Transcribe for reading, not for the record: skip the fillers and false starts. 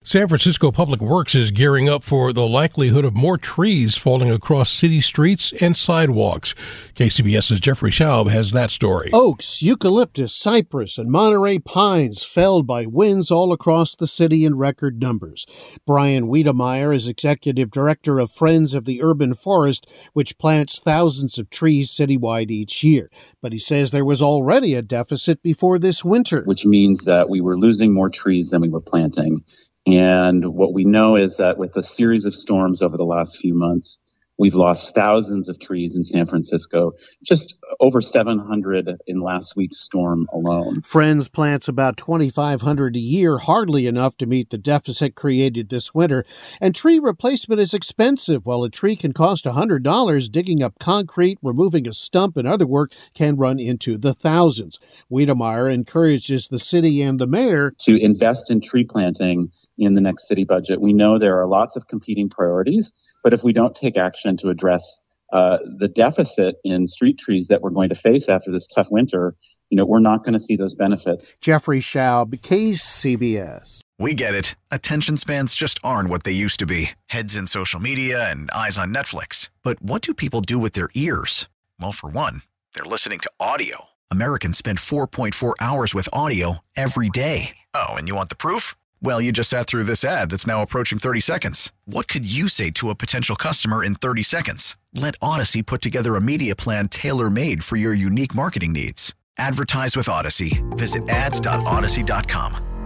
San Francisco Public Works is gearing up for the likelihood of more trees falling across city streets and sidewalks. KCBS's Jeffrey Schaub has that story. Oaks, eucalyptus, cypress, and Monterey pines felled by winds all across the city in record numbers. Brian Wiedemeyer is executive director of Friends of the Urban Forest, which plants thousands of trees citywide each year. But he says there was already a deficit before this winter. Which means that we were losing more trees than we were planting. And what we know is that with a series of storms over the last few months, we've lost thousands of trees in San Francisco, just over 700 in last week's storm alone. Friends plants about 2,500 a year, hardly enough to meet the deficit created this winter. And tree replacement is expensive. While a tree can cost $100, digging up concrete, removing a stump, and other work can run into the thousands. Wiedemeyer encourages the city and the mayor to invest in tree planting in the next city budget. We know there are lots of competing priorities, but if we don't take action to address the deficit in street trees that we're going to face after this tough winter, we're not going to see those benefits. Jeffrey Schaub, KCBS. We get it. Attention spans just aren't what they used to be. Heads in social media and eyes on Netflix. But what do people do with their ears? Well, for one, they're listening to audio. Americans spend 4.4 hours with audio every day. Oh, and you want the proof? Well, you just sat through this ad that's now approaching 30 seconds. What could you say to a potential customer in 30 seconds? Let Odyssey put together a media plan tailor-made for your unique marketing needs. Advertise with Odyssey. Visit ads.odyssey.com.